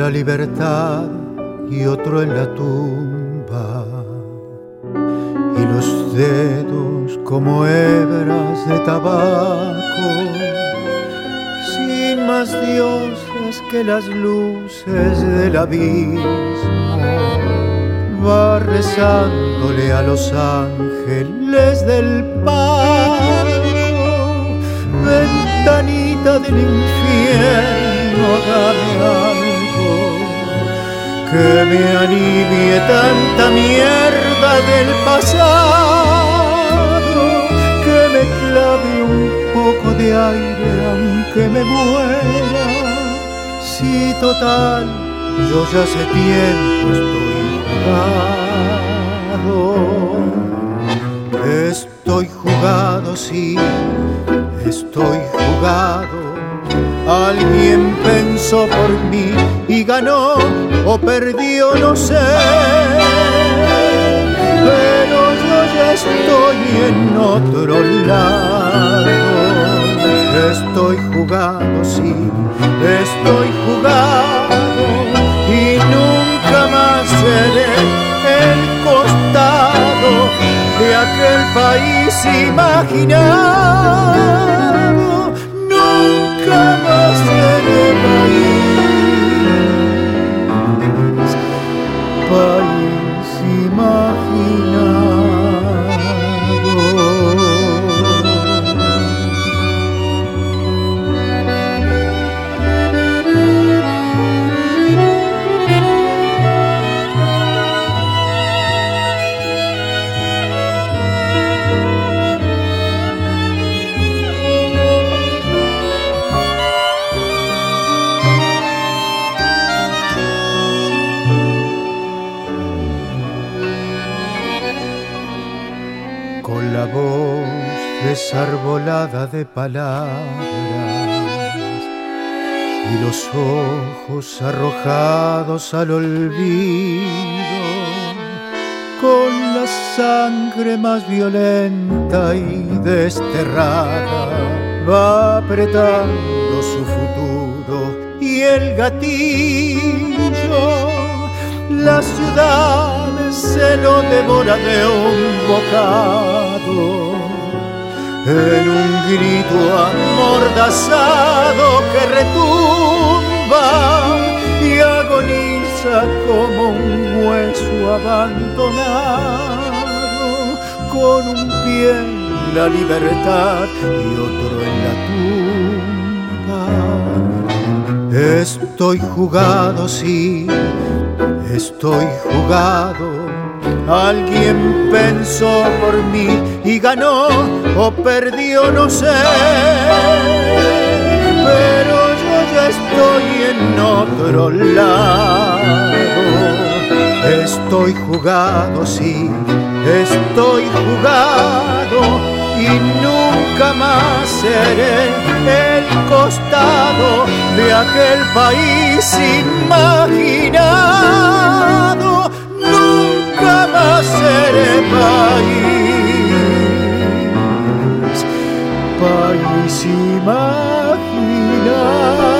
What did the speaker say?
la libertad y otro en la tumba, y los dedos como hebras de tabaco, sin más dioses que las luces del abismo, va rezándole a los ángeles del pago. Ventanita del infierno, dame algo que me alivie tanta mierda del pasado, que me clave un poco de aire aunque me muera. Si total, yo ya hace tiempo estoy jugado. Estoy jugado, sí, estoy jugado. Alguien pensó por mí y ganó o perdió, no sé. Pero yo ya estoy en otro lado. Estoy jugado, sí, estoy jugado. Y nunca más seré el costado de aquel país imaginado. Nunca más seré país imaginado. Desarbolada de palabras y los ojos arrojados al olvido, con la sangre más violenta y desterrada, va apretando su futuro y el gatillo, la ciudad se lo devora de un bocado. En un grito amordazado que retumba y agoniza como un hueso abandonado, con un pie en la libertad y otro en la tumba. Estoy jugado, sí, estoy jugado. Alguien pensó por mí y ganó o perdió, no sé. Pero yo ya estoy en otro lado. Estoy jugado, sí, estoy jugado. Y nunca más seré el costado de aquel país imaginado. Nunca más seré país imaginado.